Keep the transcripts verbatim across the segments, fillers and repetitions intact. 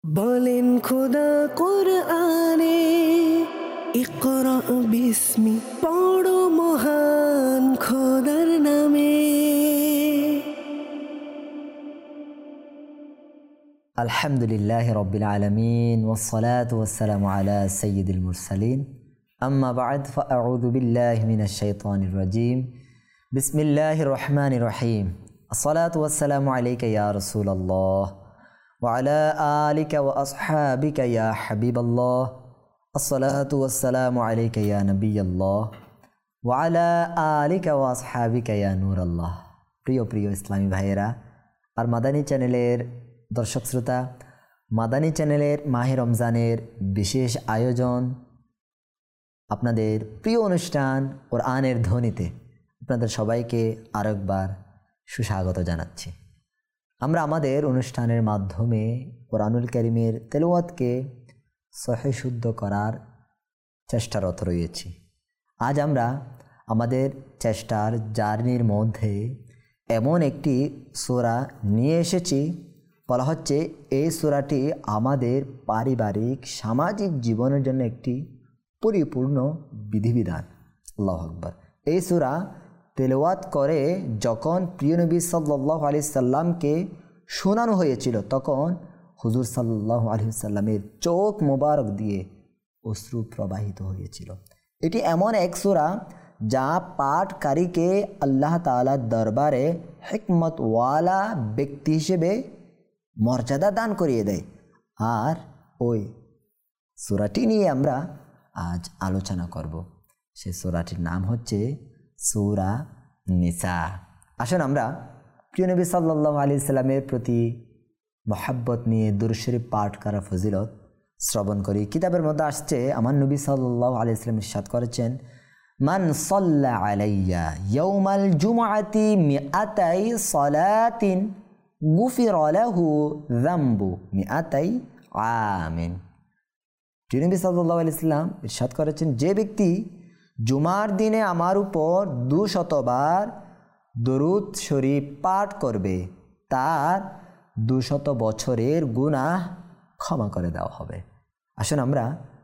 বলেন খোদা কোরআনে ইকরা বিস্মি পড়ো মহান খোদার নামে। আলহামদুলিল্লাহ রব্বিল আলামিন ওয়াসসালাতু ওয়াসসালামু আলা সাইয়্যিদিল মুরসালিন আম্মা বা'দ ফাআউযু বিল্লাহি মিনাশ শাইতানির রাজীম বিসমিল্লাহির রহমানির রহিম আসসালাতু ওয়াসসালামু আলাইকা ইয়া রাসূলুল্লাহ ওয়া আলা আলিকা ওয়া আসহাবিকা ইয়া হাবিবাল্লাহ আসসালাতু ওয়াসসালামু আলাইকা ইয়া নবিয়াল্লাহ ওয়া আলা আলিকা ওয়া আসহাবিকা ইয়া নূরাল্লাহ। প্রিয় প্রিয় ইসলামী ভাইয়েরা আর মাদানী চ্যানেলের দর্শক শ্রোতা, মাদানী চ্যানেলের মাহে রমজানের বিশেষ আয়োজন আপনাদের প্রিয় অনুষ্ঠান কোরআনের ধ্বনিতে আপনাদের সবাইকে আরেকবার সুস্বাগত জানাচ্ছি। আমরা আমাদের অনুষ্ঠানের মাধ্যমে কোরআনুল কারীমের তেলাওয়াতকে সহিহ শুদ্ধ করার চেষ্টারত রয়েছি। আজ আমরা আমাদের চেষ্টার জার্নির মধ্যে এমন একটি সূরা নিয়ে এসেছি, বলা হচ্ছে এই সূরাটি আমাদের পারিবারিক সামাজিক জীবনের জন্য একটি পরিপূর্ণ বিধিবিধান। আল্লাহু আকবার। এই সূরা তেলাওয়াত করে যখন প্রিয় নবী সাল্লাল্লাহু আলাইহি সাল্লামকে শোনানো হয়েছিল, তখন হুজুর সাল্লাল্লাহু আলাইহি সাল্লামের চোখ মোবারক দিয়ে অশ্রু প্রবাহিত হয়েছিল। এটি এমন এক সূরা যা পাঠকারীকে আল্লাহ তাআলার দরবারে হিকমতওয়ালা ব্যক্তি হিসেবে মর্যাদা দান করিয়ে দেয়। আর ওই সূরাটি নিয়ে আমরা আজ আলোচনা করব। সেই সূরাটির নাম হচ্ছে সূরা নিসা। আসুন আমরা প্রিয় নবী সাল্লাল্লাহু আলাইহি সাল্লামের প্রতি মহব্বত নিয়ে দুরূদ শরীফ পাঠ করা ফজিলত শ্রবণ করি। কিতাবের মধ্যে আসছে, আমার নবী সাল্লাল্লাহু আলাইহি সাল্লাম ইরশাদ করেছেন, মান সাল্লা আলাইয়া ইয়াউমাল জুমআতি মিআতাই সালাতিন গুফিরা লাহু যামবু মিআতাই আমিন। প্রিয় নবী সাল্লাল্লাহু আলাইহি সাল্লাম ইরশাদ করেছেন, যে ব্যক্তি জুমার দিনে আমার উপর দুশতবার দরুদ শরীফ পাঠ করবে তার দুশত বছরের গুনাহ ক্ষমা করে দেওয়া হবে। আসুন আমরা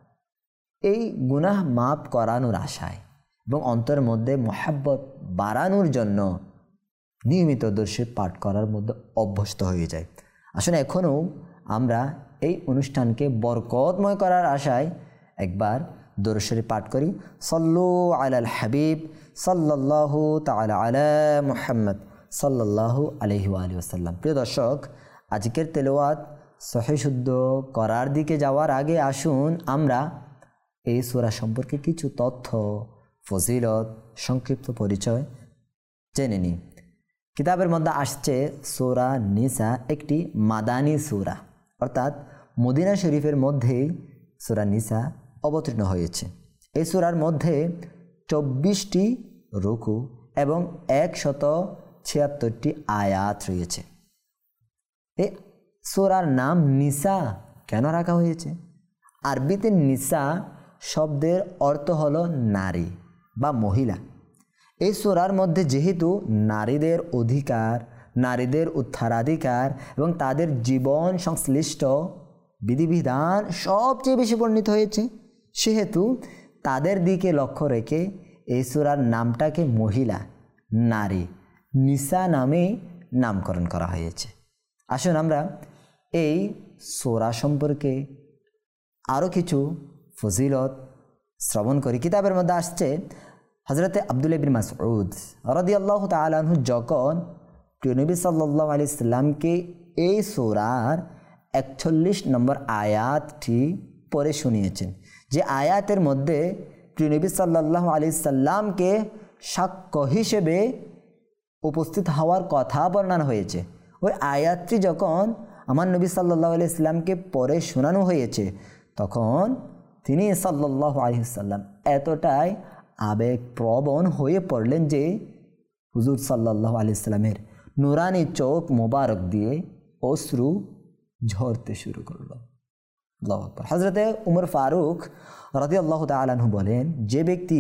এই গুনাহ মাফ করানোর আশায় এবং অন্তরের মধ্যে মহব্বত বাড়ানোর জন্য নিয়মিত দরুদ শরীফ পাঠ করার মধ্যে অভ্যস্ত হয়ে যায়। আসলে এখনও আমরা এই অনুষ্ঠানকে বরকতময় করার আশায় একবার দরুদ শরীফ পাঠ করি। সাল্লু আলাল হাবিব সাল্লাল্লাহু তাআলা আলা মুহাম্মদ সাল্লাল্লাহু আলাইহি ওয়া আলিহি ওয়াসাল্লাম। প্রিয় দর্শক, আজকের তেলাওয়াত সহিহ শুদ্ধ করার দিকে যাওয়ার আগে আসুন আমরা এই সূরা সম্পর্কে কিছু তথ্য, ফজিলত, সংক্ষিপ্ত পরিচয় জেনে নিই। কিতাবের মধ্যে আসছে সূরা নিসা একটি মাদানী সূরা, অর্থাৎ মদিনা শরীফের মধ্যেই সূরা নিসা অবতীর্ণ হয়েছে। এই সূরার মধ্যে চব্বিশটি রুকু এবং একশত ছিয়াত্তরটি আয়াত রয়েছে। এই সূরার নাম নিসা কেন রাখা হয়েছে? আরবিতে নিসা শব্দের অর্থ হলো নারী বা মহিলা। এই সূরার মধ্যে যেহেতু নারীদের অধিকার, নারীদের উত্তরাধিকার এবং তাদের জীবন সংশ্লিষ্ট বিধিবিধান সবচেয়ে বেশি বর্ণিত হয়েছে, সেহেতু তাদের দিকে লক্ষ্য রেখে এই সূরার নামটাকে মহিলা, নারী, নিসা নামে নামকরণ করা হয়েছে। আসুন আমরা এই সূরা সম্পর্কে আরও কিছু ফজিলত শ্রবণ করি। কিতাবের মধ্যে আসছে, হযরতে আব্দুল্লাহ ইবনে মাসউদ রাদিয়াল্লাহু তাআলা আনহু যখন প্রিয় নবী সাল্লাল্লাহু আলাইহি সাল্লামকে এই সূরার একচল্লিশ নম্বর আয়াতটি পড়ে শুনিয়েছেন, যে আয়াতের মধ্যে প্রিয় নবী সাল্লাল্লাহু আলাইহি সাল্লামকে সাক্ষ্য হিসেবে উপস্থিত হওয়ার কথা বর্ণনা হয়েছে। ওই আয়াতটি যখন আমার নবী সাল্লাল্লাহু আলাইহি সাল্লামকে পড়ে শোনানো হয়েছে, তখন তিনি সাল্লাল্লাহু আলাইহি সাল্লাম এতটাই আবেগপ্রবণ হয়ে পড়লেন যে হুজুর সাল্লাল্লাহু আলাইহি সাল্লামের নুরানি চোখ মোবারক দিয়ে অশ্রু ঝরতে শুরু করলো। আল্লাহু আকবার। হযরতে উমর ফারুক রাদিয়াল্লাহু তাআলা আনহু বলেন, যে ব্যক্তি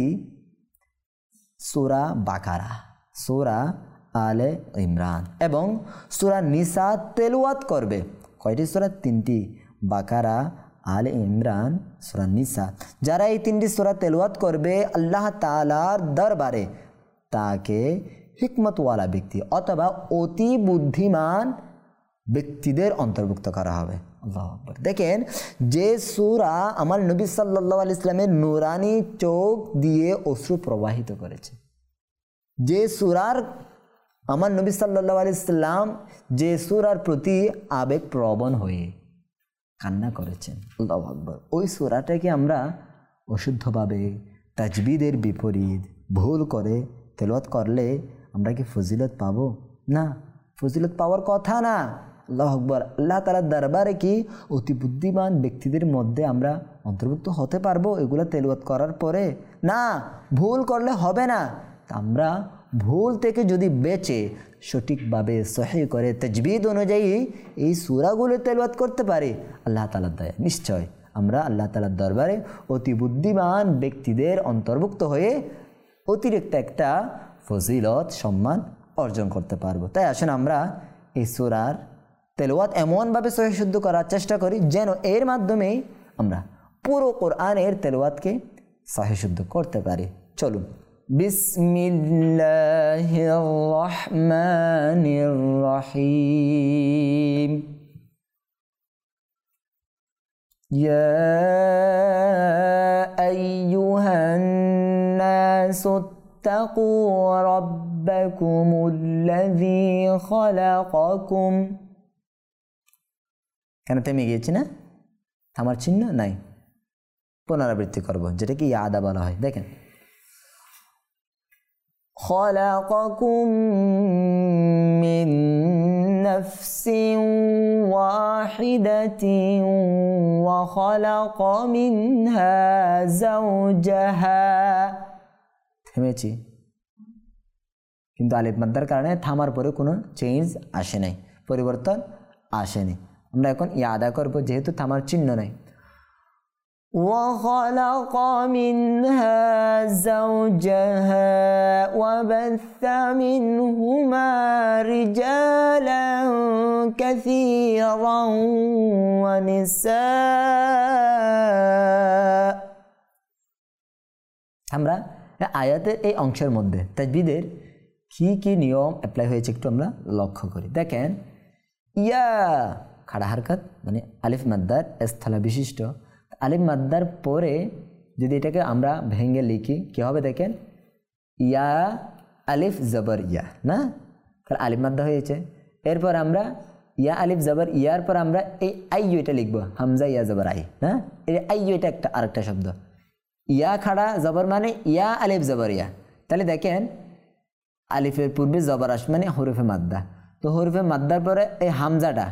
সূরা বাকারা, সূরা আলে ইমরান এবং সূরা নিসা তেলাওয়াত করবে, কয়টি সূরা? তিনটি, বাকারা, আলে ইমরান, সূরা নিসা। যারা এই তিনটি সূরা তেলাওয়াত করবে আল্লাহ তাআলার দরবারে তাকে হিকমতওয়ালা ব্যক্তি অথবা অতি বুদ্ধিমান ব্যক্তিদের অন্তর্ভুক্ত করা হবে। আল্লাহু আকবার। দেখেন, যে সূরা আমার নবী সাল্লাল্লাহু আলাইহি ইসলামের নূরানি চোখ দিয়ে অশ্রু প্রবাহিত করেছে, যে সূরার আমার নবী সাল্লাল্লাহু আলাইহি ইসলাম যে সূরার প্রতি আবেগপ্রবণ হয়ে কান্না করেছেন, আল্লাহু আকবার, ওই সূরাটাকে আমরা অশুদ্ধভাবে তাজবিদের বিপরীত ভুল করে তেলাওয়াত করলে আমরা কি ফজিলত পাবো? না, ফজিলত পাওয়ার কথা না। আল্লাহু আকবার। আল্লাহ তাআলার দরবারে কি অতি বুদ্ধিমান ব্যক্তিদের মধ্যে আমরা অন্তর্ভুক্ত হতে পারবো এগুলো তেলাওয়াত করার পরে? না, ভুল করলে হবে না। আমরা ভুল থেকে যদি বেঁচে সঠিকভাবে সহিহ করে তাজবিদ অনুযায়ী এই সূরাগুলো তেলাওয়াত করতে পারি, আল্লাহ তাআলার দয়া নিশ্চয় আমরা আল্লাহ তাআলার দরবারে অতি বুদ্ধিমান ব্যক্তিদের অন্তর্ভুক্ত হয়ে অতিরিক্ত একটা ফজিলত সম্মান অর্জন করতে পারবো। তাই আসুন আমরা এই সূরার তেলাওয়াত এমনভাবে সহিহ শুদ্ধ করার চেষ্টা করি যেন এর মাধ্যমে আমরা পুরো কোরআনের তেলাওয়াতকে সহিহ শুদ্ধ করতে পারি। চলুন, বিসমিল্লাহির রহমানির রহিম। ইয়া আইয়ুহান নাসু ইত্তাকু রাব্বাকুমুল্লাযী খালাকাকুম। কেন থেমে গিয়েছি না? থামার চিহ্ন নাই, পুনরাবৃত্তি করব, যেটাকে ইয়াদা বলা হয়। দেখেন, খালাকাকুম মিন নাফসিন ওয়াহিদাতিন ওয়া খালাকা মিনহা যাওজাহা। থেমেছি, কিন্তু আলিফ মাদ্দার কারণে থামার পরে কোনো চেঞ্জ আসে নাই, পরিবর্তন আসেনি। আমরা এখন ইয়াদা করব যেহেতু থামার চিহ্ন নাই। وخلق منها زوجها وبث منهما رجالا كثيرا ونساء। আমরা আয়াতের এই অংশের মধ্যে তাজবিদের কি কি নিয়ম অ্যাপ্লাই হয়েছে একটু আমরা লক্ষ্য করি। দেখেন, ইয়া খাড়া হারকাত মানে আলিফ মাদ্দার স্থলা বিশিষ্ট। আলিফ মাদ্দার পরে যদি এটাকে আমরা ভেঙে লিখি কি হবে? দেখেন, ইয়া আলিফ জবর ইয়া, না? তাহলে আলিফ মাদ্দা হয়েছে। এরপর আমরা ইয়া আলিফ জবর ইয়ার পর আমরা এই আইয়ু এটা লিখবো, হামজা ইয়া জবর আই, না? এই আইয়ু এটা একটা আরেকটা শব্দ। ইয়া খাড়া জবর মানে ইয়া আলিফ জবর ইয়া। তাহলে দেখেন, আলিফের পূর্বে জবর আস মানে হরফে মাদ্দা। তো হরফে মাদ্দার পরে এই হামজাটা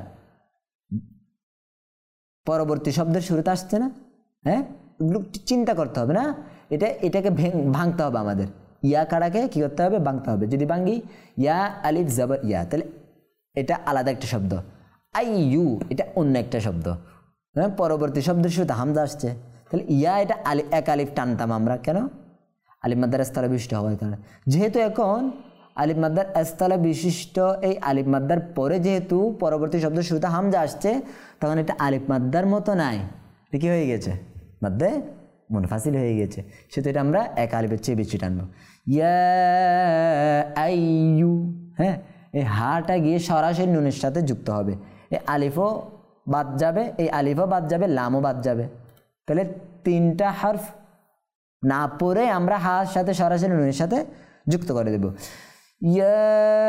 পরবর্তী শব্দের শুরুতে আসছে না? হ্যাঁ, চিন্তা করতে হবে না, এটা এটাকে ভাঙতে হবে আমাদের। ইয়া কাড়াকে কি করতে হবে? ভাঙতে হবে। যদি ভাঙি ইয়া আলিফ জবর ইয়া, তাহলে এটা আলাদা একটা শব্দ। আই ইউ এটা অন্য একটা শব্দ। হ্যাঁ, পরবর্তী শব্দের শুরুতে হামজা আসছে, তাহলে ইয়া এটা আলি এক আলিফ টানতাম আমরা, কেন? আলিফ মাদ্দার স্থলা বিশিষ্ট হওয়ার কারণে। যেহেতু এখন আলিফ মাদ্দার স্থলা বিশিষ্ট এই আলিফ মাদ্দার পরে যেহেতু পরবর্তী শব্দ শুরুতে হামজা আসছে, তখন এটা আলিফ মাদ্দার মতো নাই, এটা কি হয়ে গেছে? মাদ্দে মুনফাসিল হয়ে গেছে। সেটা এটা আমরা এক আলিফের চেয়ে বেশি টানবো। ইয়া আইয়ু, হ্যাঁ, এই হাটা গিয়ে সরাসরি নুনের সাথে যুক্ত হবে। এই আলিফও বাদ যাবে, এই আলিফও বাদ যাবে, লামও বাদ যাবে। তাহলে তিনটা হারফ না পড়ে আমরা হার সাথে সরাসরি নুনের সাথে যুক্ত করে দেব। ইয়া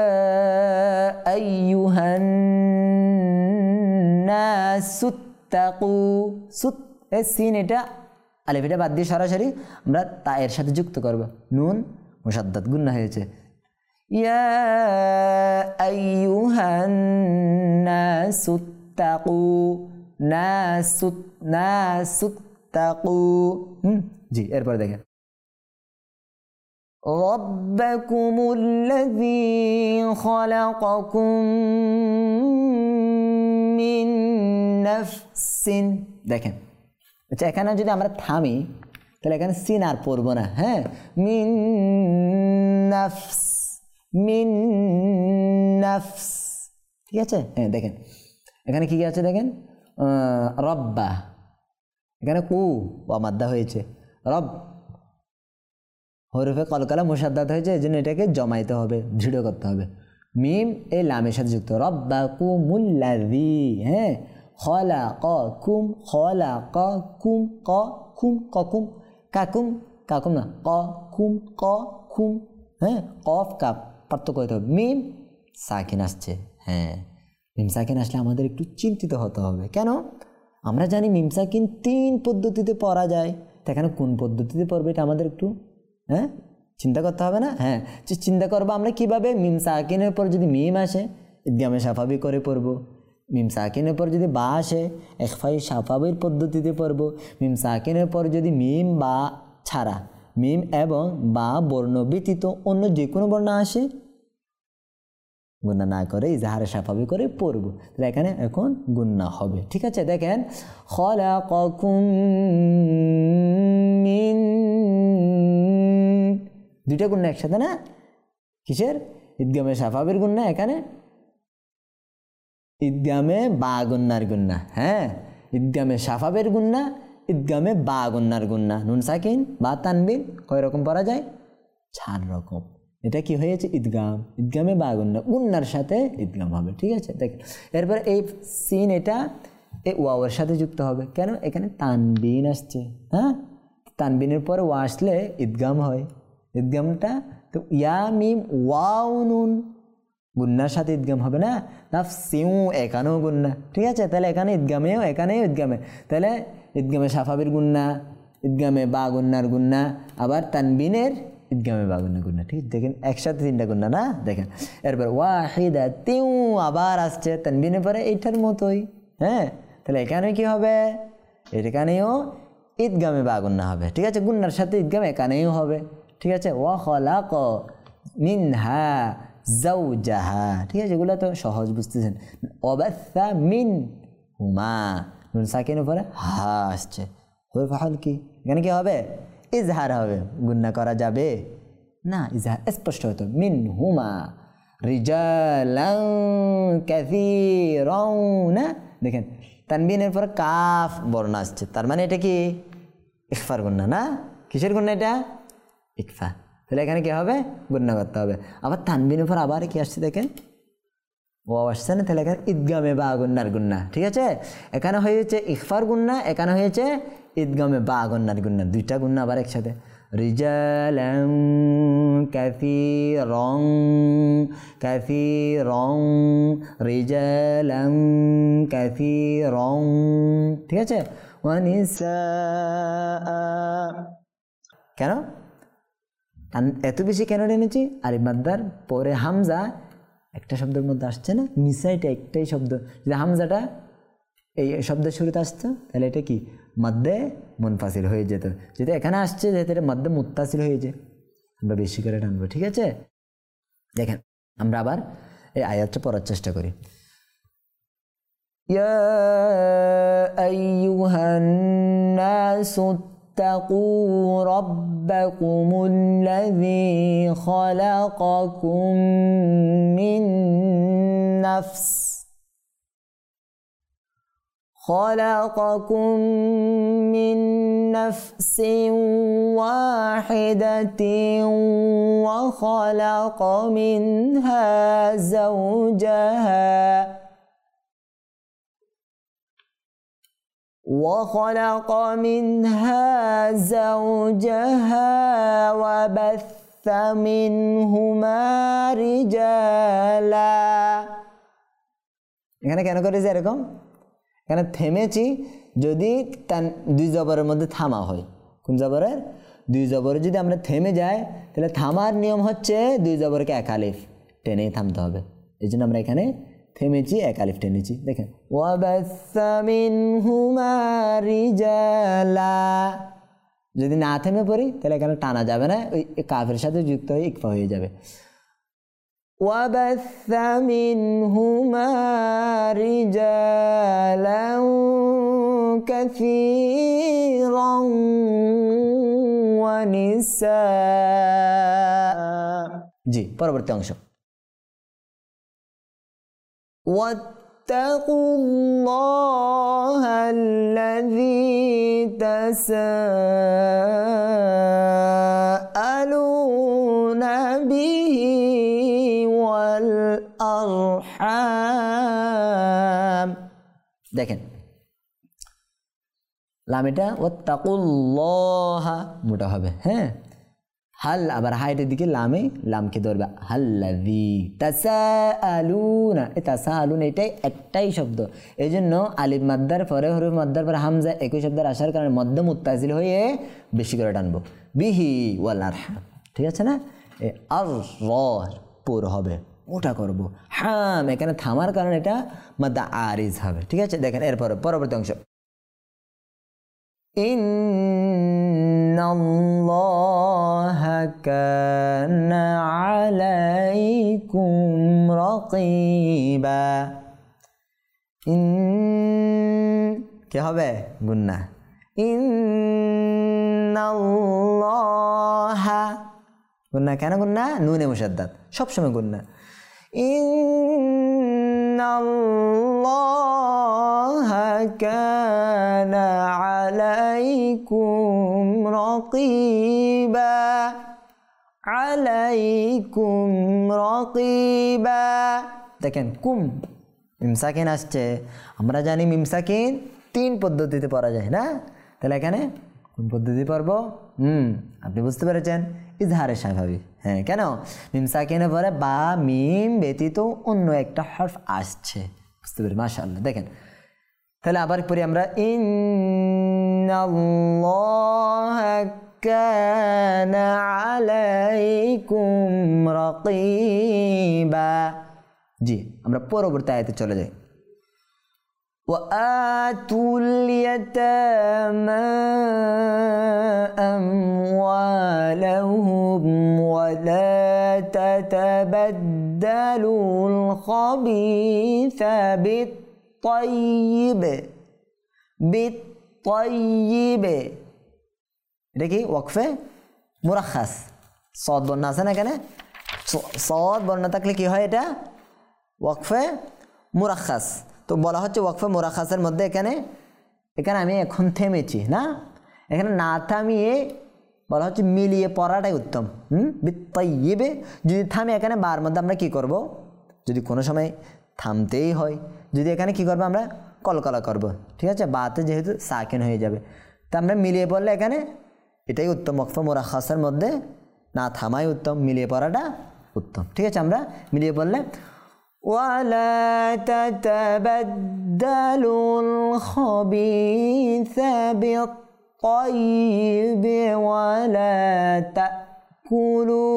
আইয়ুহান নাসু ইত্তাকু, সুত এই সিন এটা আলিফ এটা বাদ দিয়ে সরাসরি আমরা তা এর সাথে যুক্ত করব। নুন মুশাদ্দাদ গুন্না হয়েছে। ইয়া আইয়ুহান নাসু ইত্তাকু, নাসু নাসু ইত্তাকু। হুম, জি, এরপর দেখেন, রাব্বাকুমুল্লাযী খালাকাকুম মিন নাফসিন। দেখেন, আচ্ছা, এখানে যদি আমরা থামি তাহলে এখানে সিন আর পড়বো না। হ্যাঁ, মিন নাফস, মিন নাফস, ঠিক আছে? হ্যাঁ, দেখেন এখানে কি কি আছে? দেখেন, রব্বা, এখানে কু ওয়া মাদ্দা হয়েছে, রব হরফে কলকলা মুসাদ্দাত হয়েছে, এই জন্য এটাকে জমাইতে হবে, দৃঢ় করতে হবে। মিম এই লামের সাথে যুক্ত, রব্বাকুমুল্লাযী, হ্যাঁ, খলাকাকুম, খলাকাকুম, ক কুম ককুম, কাকুম কাকুম না, ক কুম ক কুম, হ্যাঁ, কফ কাপ পার্থক্য হতে হবে। মিম সাকিন আসছে, হ্যাঁ, মিম সাকিন আসলে আমাদের একটু চিন্তিত হতে হবে। কেন? আমরা জানি মিম সাকিন তিন পদ্ধতিতে পড়া যায়, তো এখানে কোন পদ্ধতিতে পড়বে এটা আমাদের একটু হ্যাঁ চিন্তা করতে হবে না? হ্যাঁ, চিন্তা করবো আমরা কীভাবে। মিম সাকিনের পর যদি মিম আসে ইদগামে সাফাবি করে পড়বো, মিম সাকিনের পর যদি বা আসে ইখফাই সাফাবির পদ্ধতিতে পড়বো, মিম সাকিনের পর যদি মিম বা ছাড়া মিম এবং বা বর্ণ ব্যতীত অন্য যে কোনো বর্ণ আসে গুন্না না করে ইজাহারে সাফাবি করে পড়বো, তাহলে এখানে এখন গুন্না হবে। ঠিক আছে, দেখেন খলাকাকুম মিন, দুইটা গুন্না একসাথে না, কিসের? ইদগামে সাফাবির গুন্না, এখানে ইদগামে বা গুন্নার গুন্না, হ্যাঁ, ইদগামে সাফাবের গুন্না, ইদগামে বা গুন্নার গুন্না। নুন সাকিন বা তানবিন কয় রকম পড়া যায়? চার রকম। এটা কি হয়েছে? ইদগাম, ইদগামে বা গুন্না, গুন্নার সাথে ইদগাম হবে। ঠিক আছে, দেখেন এরপরে এই সিন এটা এই ওয়াওয়ের সাথে যুক্ত হবে। কেন? এখানে তানবিন আসছে, হ্যাঁ, তানবিনের পরে ওয়া আসলে ইদগাম হয়, ইদগামটা তো ইয়া মিম ওয়াও নুন গুন্নার সাথে ইদগাম হবে না, নাফসিউ এখানেও গুন্না। ঠিক আছে, তাহলে এখানে ইদগামেও এখানেও ইদগামে, তাহলে ইদগামে সাফাবির গুন্না, ইদগামে বা গুন্নার গুন্না, আবার তানবিনের ইদগামে বা গুন্না গুন্না। ঠিক, দেখেন একসাথে তিনটা গুন্না না। দেখেন এরপর ওয়াহিদা তিউ আবার আসছে তানবিনের পরে এইটার মতোই, হ্যাঁ, তাহলে এখানে কি হবে? এখানেও ইদগামে বা গুন্না হবে। ঠিক আছে, গুন্নার সাথে ইদগাম এখানেও হবে। ঠিক আছে, ওয়া খলাক মিনহা জাওজাহা। ঠিক আছে, এগুলো তো সহজ বুঝতেছেন। ওয়াবাসা মিন হুমা, নুন সাকিনের উপরে হা আসছে, হরফ হাল কি, এখানে কি হবে? ইজহার হবে, গুন্না করা যাবে না, ইজহার স্পষ্ট হতো। মিন হুমা রিজালান কাসীরান, না, দেখেন তানবিনের পর কাফ বর্ণ আসছে, তার মানে এটা কি? ইখফার গুন্না না, কিসের গুন্না এটা? ইকফা। তাহলে এখানে কি হবে? গুন্না করতে হবে। আবার তানবিনের পর আবার কি আসছে দেখেন, ও আসছে না, তাহলে এখানে ঈদগামে বা গুন্নার গুন্না। ঠিক আছে, এখানে হয়েছে ইখফার গুন্না, এখানে হয়েছে ঈদগামে বা গুন্নার গুন্না, দুইটা গুন্না আবার একসাথে। রিজালান কাসীরান, কাসীরান, রিজালান কাসীরান। ঠিক আছে, ওয়া নিসা, কেন এত বেশি কেন এনেছি? আলিফ মাদ্দার পরে হামজা একটা শব্দের মধ্যে আসছে না, নিসাইটা একটাই শব্দ, যদি হামজাটা এই শব্দের শুরুতে আসছে তাহলে এটা কি? মাদ্দে মুনফাসিল হয়ে যেত। যদি এখানে আসছে যেহেতু এটা মাদ্দে মুত্তাসিল হয়েছে, আমরা বেশি করে টানবো। ঠিক আছে, দেখেন আমরা আবার এই আয়াতটা পড়ার চেষ্টা করি। ইয়া আইয়ুহান নাসু اتقوا ربكم الذي خلقكم من نفس خلقكم من نفس واحدة وخلق منها زوجها وخلق منها زوجها وبث منهما رجالا। এখানে কেন করেছি এরকম? এখানে থেমেছি যদি দুই জবরের মধ্যে থামা হয়। কোন জবরের? দুই জবরে যদি আমরা থেমে যাই তাহলে থামার নিয়ম হচ্ছে দুই জবরকে এক আলিফ টেনেই থামতে হবে। এই জন্য আমরা এখানে থেমেছি, এক আলিফ টেনেছি। দেখেন ওয়াবাসা মিনহুমা রিজালা, যদি না থেমে পড়ি তাহলে এখানে টানা যাবে না, ওই কাফের সাথে যুক্ত হয়ে ইকফা হয়ে যাবে। ওয়াবাসা মিনহুমা রিজালান কাসীরান ওয়া নিসা। জি, পরবর্তী অংশ। ওয়াত্তাকুল্লাহাল্লাযী তাসাআলুনা বিহি ওয়াল আরহাম। দেখেন লাম এটা ওয়াত্তাকুল্লাহা মোটা হবে, হ্যাঁ। হাল আবার হাইটের দিকে লামে লামকে ধরবে, হাল্লাযী তাসাআলুনা, এই তাসাআলুনা এটাই একটাই শব্দ, এই জন্য আলিফ মাদ্দার পরে হরফ মাদ্দার পরে হামজা একই শব্দের আসার কারণে মধ্য মুত্তাসিল হয়ে বেশি করে টানবো, বিহি ওয়াল আরহাম, ঠিক আছে না। এই আর র পুর হবে, মোটা করব। হাম এখানে থামার কারণে এটা মাদ্দা আরিজ হবে, ঠিক আছে। দেখেন এরপরে পরবর্তী অংশ, ইন্নাল্লাহা কানা আলাইকুম রাকিবা। ইন কি হবে গুন্না, ইন্নাল্লাহা গুন্না, কেন গুন্না, নুনে মুশাদ্দাদ সবসময় গুন্না। ইন্নাল্লাহা কানা আলাইকুম রাকিবা, আলাইকুম রাকিবা। দেখেন কুম মিম সাকিন আসছে, আমরা জানি মিম সাকিন তিন পদ্ধতিতে পড়া যায় না, তাহলে এখানে কোন পদ্ধতি পড়ব? হুম আপনি বুঝতে পেরেছেন, ইজহারে স্বাভাবিক। হ্যাঁ কেন, মিম সাকিনের পরে বা মিম ব্যতীত অন্য একটা হরফ আসছে, বুঝতে পেরে, মাশাআল্লাহ। দেখেন তাহলে আবার পড়ি আমরা, ইন্নাল্লাহা কানা আলাইকুম রাকিবা। জি আমরা পরবর্তী আয়াতে চলে যাই, وآتوا اليتامى أموالهم ولا تتبدلوا الخبيث بالطيب بالطيب। এটা কি ওয়াকফে মুরাখাস, সদ বর্ণ আছে না এখানে, সদ বর্ণ থাকলে কি হয়, এটা ওয়াকফে মুরাখাস। তো বলা হচ্ছে ওয়াকফে মুরাখাসের মধ্যে এখানে এখানে আমি এখন থেমেছি না, এখানে না থামিয়ে বলা হচ্ছে মিলিয়ে পড়াটাই উত্তম। হুম বিত্তাইয়িবে যদি থামে এখানে বার মধ্যে আমরা কি করব, যদি কোনো সময় থামতেই হয়, যদি এখানে কি করব আমরা কলকলা করব, ঠিক আছে, বাতে যেহেতু সাকিন হয়ে যাবে, তা আমরা মিলিয়ে পড়লে এখানে এটাই উত্তম, ওয়াকফে মুরাখাসের মধ্যে না থামাই উত্তম, মিলিয়ে পড়াটা উত্তম, ঠিক আছে। আমরা মিলিয়ে পড়লে ولا تتبدلوا الخبيث بالطيب ولا تأكلوا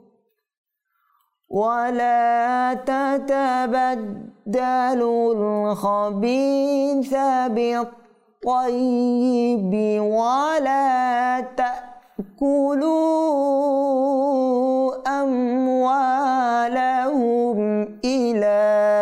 ولا تتبدلوا الخبيث بالطيب ولا تأكلوا أموالهم إلى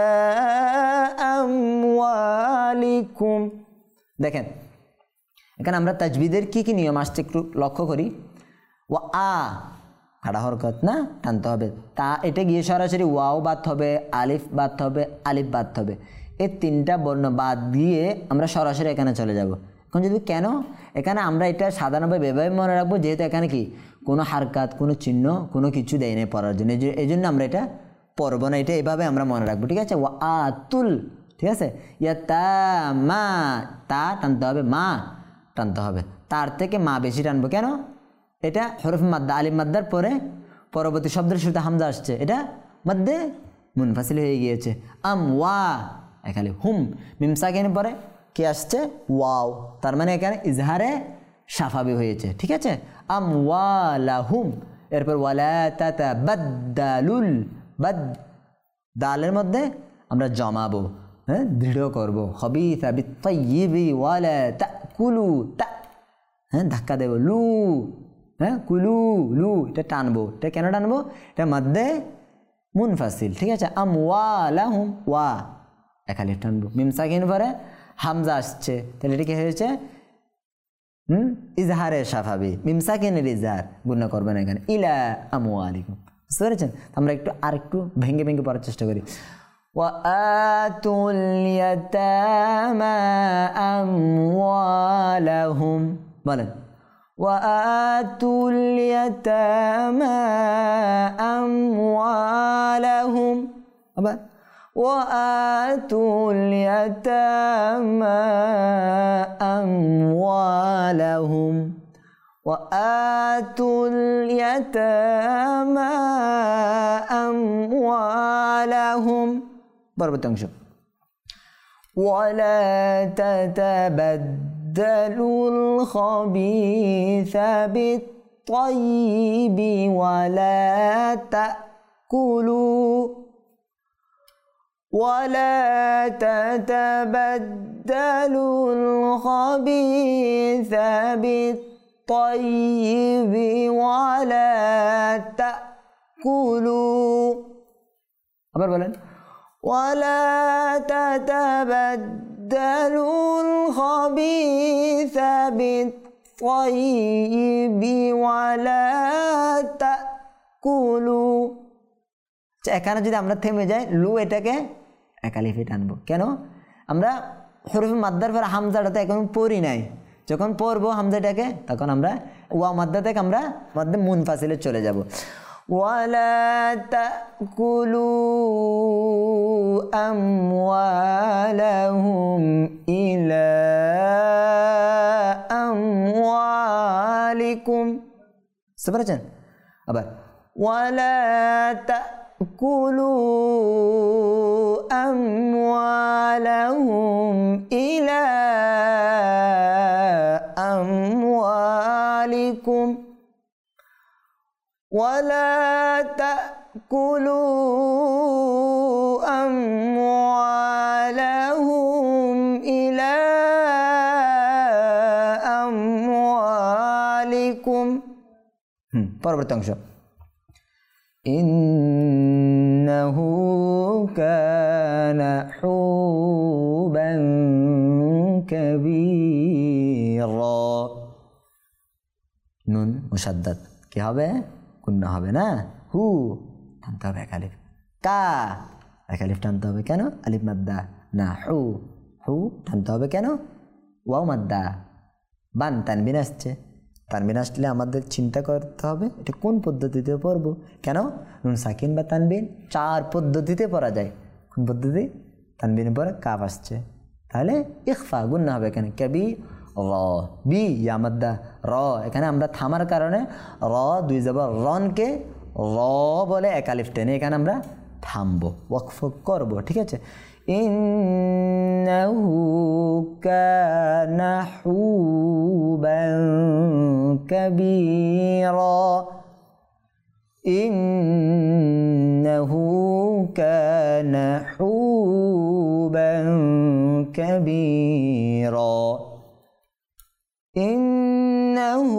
أموالكم। দেখেন এখানে আমরা তাজবিদের কি কি নিয়ম আসছে একটু লক্ষ্য করি। ও আ খাড়া হরকত না, টানতে হবে, তা এটা গিয়ে সরাসরি ওয়াও বাদ হবে, আলিফ বাদ হবে, আলিফ বাদ হবে, এই তিনটা বর্ণ বাদ দিয়ে আমরা সরাসরি এখানে চলে যাব। এখন যদি কেন এখানে আমরা এটা সাধারণভাবে এভাবে মনে রাখবো, যেহেতু এখানে কি কোনো হারকাত কোনো চিহ্ন কোনো কিছু দেয় না পড়ার জন্য, এই জন্য আমরা এটা পড়বো না, এটা এভাবে আমরা মনে রাখবো, ঠিক আছে। ও আতুল, ঠিক আছে, ইয়া তা মা, তা টানতে হবে, মা টানতে হবে, তার থেকে মা বেশি টানবো, কেন, এটা হরফ মাদ্দা আলিফ মাদ্দার পরে পরবর্তী শব্দের শুরুতে হামজা আসছে, এটা মধ্যে মুনফাসিল হয়ে গিয়েছে। আম ওয়া এখানে হুম মিম সাকিনের পরে কি আসছে, ওয়াও, তার মানে এখানে ইজহারে সাফাবি হয়েছে, ঠিক আছে। আম ওয়ালাহুম, এরপর ওয়ালা তাতাবাদ্দালুল, বাদ দালের মধ্যে আমরা জমাবো, হ্যাঁ দৃঢ় করবো, খবিসা বিত্তাইয়িবি ওয়ালা তাকুলু, তা হ্যাঁ ধাক্কা দেবো, লু হ্যাঁ কুলু, লু এটা টানবো, এটা কেন টানবো, এটা মধ্যে মুনফাসিল, ঠিক আছে। আম ওয়ালাহুম, ওয়া একালিফ টানবো, মিম সাকিন পরে হামজা আসছে, তাহলে এটা কি হয়েছে, হুম ইজহারে সাফাবি, মিম সাকিনের ইজহার, গুণা করবেন এখানে, ইলা আমওয়ালিকুম, বুঝতে পেরেছেন। আমরা একটু আর একটু ভেঙে ভেঙে পড়ার চেষ্টা করি। وآتوا اليتامى أموالهم বলেন وآتوا اليتامى أموالهم আবার وآتوا اليتامى أموالهم وآتوا اليتامى أموالهم পরবর্তী অংশ ولا تتبدلوا الخبيث بالطيب ولا تأكلوا ولا تتبدلوا الخبيث بالطيب ولا تأكلوا আবার বলেন ولا تتبدلوا الخبيث بالطيب ولا تأكلوا এখানে যদি আমরা থেমে যাই লু এটাকে একালিফে টানবো কেন আমরা হরফে মাদ্দার পর হামজাটাতে এখন পড়ি নাই যখন পড়বো হামজাটাকে তখন আমরা ওয়া মাদ্দা থেকে আমরা মাদ্দা মুনফাসিলে চলে যাব ولا تأكلوا أموالهم إلى أموالكم سبحان أبا ولا تأكلوا أموالهم إلى أموالكم ولا تأكلوا أموالهم إلى أموالكم পরবর্তী অংশ إنه كان حوبا كبيرا নুন মুশাদ্দাদ কি হবে গুন্না হবে না হু টানতে হবে এক আলিফ কা এক আলিফ টানতে হবে কেন আলিফ মাদ্দা না হু হু টানতে হবে কেন ওয়াও মাদ্দা বান তানবিন আসছে তানবিন আসলে আমাদের চিন্তা করতে হবে এটা কোন পদ্ধতিতে পড়ব কেন নুন সাকিন বা তানবিন চার পদ্ধতিতে পড়া যায় কোন পদ্ধতি তানবিনের পরে কাফ আসছে তাহলে ইখফা গুন্না হবে এখানে কবি র বি ইয়া মাদ্দা র এখানে আমরা থামার কারণে র দুই জবর রনকে র বলে এক আলিফ টেনে এখানে আমরা থামবো ওয়াকফ করব ঠিক আছে ইন্নাহু কানা হুবান কাবীরা ইন্নাহু কানা হুবান কাবীরা إنه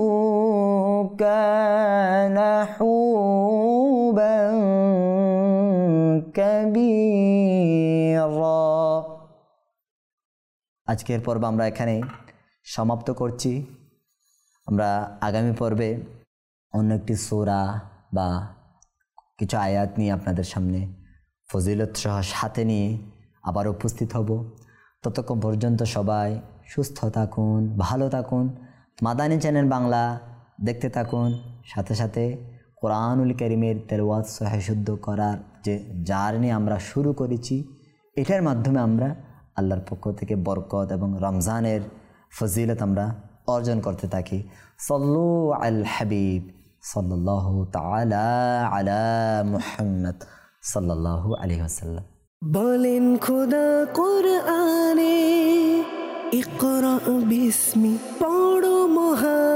كان حوبا كبيرا আজকের পর্ব আমরা এখানে সমাপ্ত করছি আমরা আগামী পর্বে অন্য একটি সূরা বা কিছু আয়াত নিয়ে আপনাদের সামনে ফজিলত সহ সাথে নিয়ে আবার উপস্থিত হব ততক্ষণ পর্যন্ত সবাই সুস্থ থাকুন ভালো থাকুন মাদানী চ্যানেল বাংলা দেখতে থাকুন সাথে সাথে কোরআনুল কারীমের তেলাওয়াত সহিহ শুদ্ধ করার যে জার্নি আমরা শুরু করেছি এটার মাধ্যমে আমরা আল্লাহর পক্ষ থেকে বরকত এবং রমজানের ফজিলত আমরা অর্জন করতে থাকি সাল্লু আল হাবিব সাল্লাল্লাহু তাআলা আলা মুহাম্মদ সাল্লাল্লাহু আলাইহি ওয়াসাল্লাম বলেন খোদা কোরআনে ইকরা বিস্মি পড়ো মহান